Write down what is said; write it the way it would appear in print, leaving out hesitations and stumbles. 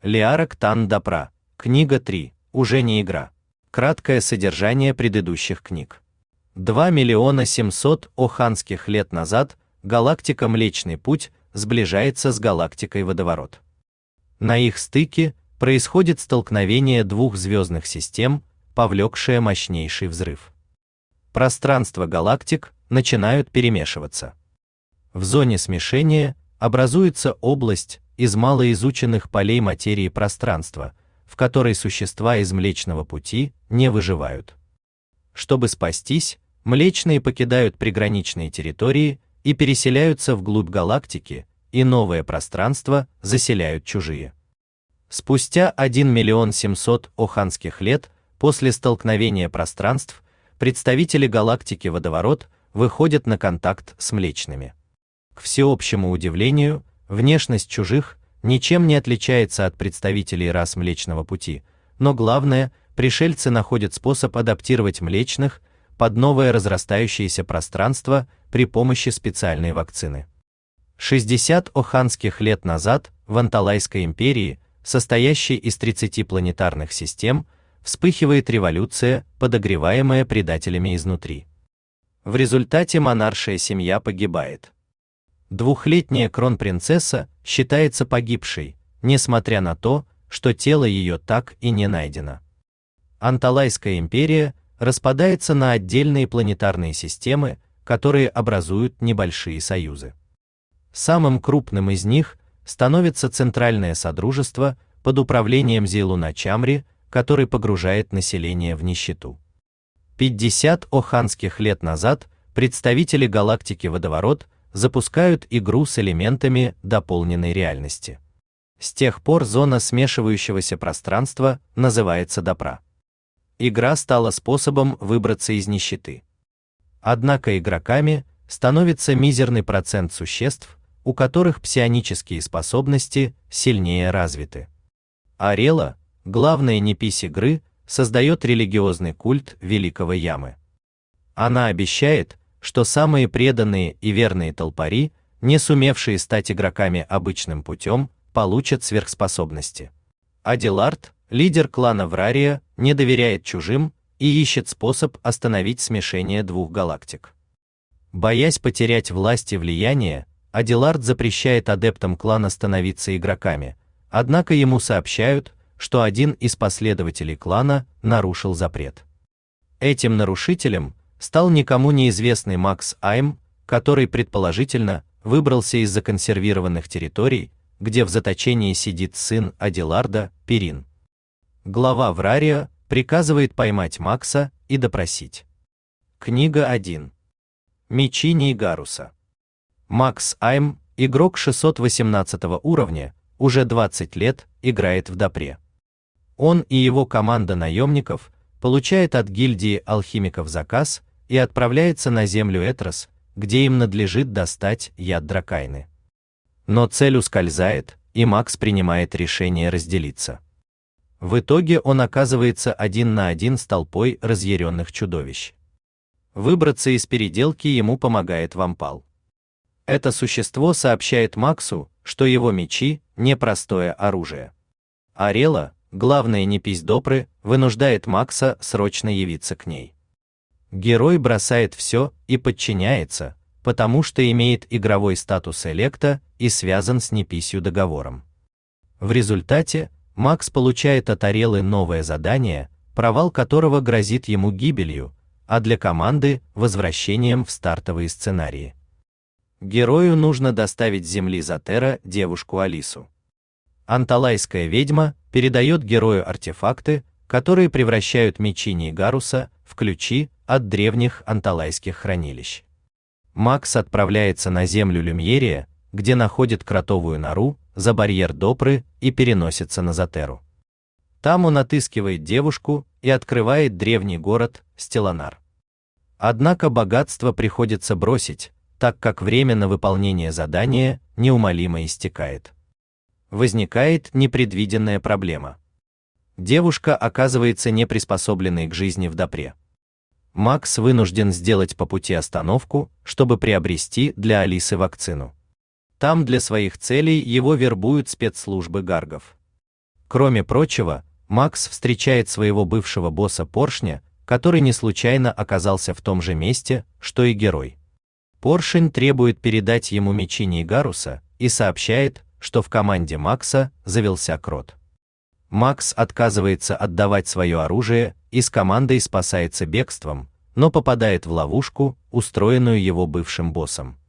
Лиара Ктан Дапра. Книга 3. Уже не игра. Краткое содержание предыдущих книг. 2 700 оханских лет назад галактика Млечный Путь сближается с галактикой Водоворот. На их стыке происходит столкновение двух звездных систем, повлекшее мощнейший взрыв. Пространства галактик начинают перемешиваться. В зоне смешения образуется область из малоизученных полей материи пространства, в которой существа из Млечного Пути не выживают. Чтобы спастись, Млечные покидают приграничные территории и переселяются вглубь галактики, и новое пространство заселяют чужие. Спустя 1 700 оханских лет после столкновения пространств представители галактики Водоворот выходят на контакт с Млечными. К всеобщему удивлению, внешность чужих ничем не отличается от представителей рас Млечного Пути, но главное, пришельцы находят способ адаптировать Млечных под новое разрастающееся пространство при помощи специальной вакцины. 60 оханских лет назад в Анталайской империи, состоящей из 30 планетарных систем, вспыхивает революция, подогреваемая предателями изнутри. В результате монаршая семья погибает. Двухлетняя кронпринцесса считается погибшей, несмотря на то, что тело ее так и не найдено. Анталайская империя распадается на отдельные планетарные системы, которые образуют небольшие союзы. Самым крупным из них становится Центральное Содружество под управлением Зейлуна Чамри, который погружает население в нищету. 50 оханских лет назад представители галактики Водоворот запускают игру с элементами дополненной реальности. С тех пор зона смешивающегося пространства называется Дапра. Игра стала способом выбраться из нищеты. Однако игроками становится мизерный процент существ, у которых псионические способности сильнее развиты. Арела, главная непись игры, создает религиозный культ Великого Ямы. Она обещает, что самые преданные и верные толпари, не сумевшие стать игроками обычным путем, получат сверхспособности. Адилард, лидер клана Врария, не доверяет чужим и ищет способ остановить смешение двух галактик. Боясь потерять власть и влияние, Адилард запрещает адептам клана становиться игроками, однако ему сообщают, что один из последователей клана нарушил запрет. Этим нарушителем стал никому неизвестный Макс Айм, который предположительно выбрался из законсервированных территорий, где в заточении сидит сын Адиларда, Перин. Глава Врария приказывает поймать Макса и допросить. Книга 1. Мечи Нейгаруса. Макс Айм, игрок 618 уровня, уже 20 лет играет в Дапре. Он и его команда наемников получают от гильдии алхимиков заказ и отправляется на землю Этрос, где им надлежит достать яд Дракайны. Но цель ускользает, и Макс принимает решение разделиться. В итоге он оказывается один на один с толпой разъяренных чудовищ. Выбраться из переделки ему помогает вампал. Это существо сообщает Максу, что его мечи – непростое оружие. Арела, главная непись Допры, вынуждает Макса срочно явиться к ней. Герой бросает все и подчиняется, потому что имеет игровой статус Электа и связан с неписью договором. В результате Макс получает от Арелы новое задание, провал которого грозит ему гибелью, а для команды – возвращением в стартовые сценарии. Герою нужно доставить с земли Затера девушку Алису. Анталайская ведьма передает герою артефакты, которые превращают мечи Нейгаруса в ключи от древних анталайских хранилищ. Макс отправляется на землю Люмьерия, где находит кротовую нору, за барьер Допры и переносится на Затеру. Там он отыскивает девушку и открывает древний город Стелланар. Однако богатство приходится бросить, так как время на выполнение задания неумолимо истекает. Возникает непредвиденная проблема. Девушка оказывается неприспособленной к жизни в Дапре. Макс вынужден сделать по пути остановку, чтобы приобрести для Алисы вакцину. Там для своих целей его вербуют спецслужбы гаргов. Кроме прочего, Макс встречает своего бывшего босса Поршня, который не случайно оказался в том же месте, что и герой. Поршень требует передать ему мечи Нейгаруса и сообщает, что в команде Макса завелся крот. Макс отказывается отдавать свое оружие и с командой спасается бегством, но попадает в ловушку, устроенную его бывшим боссом.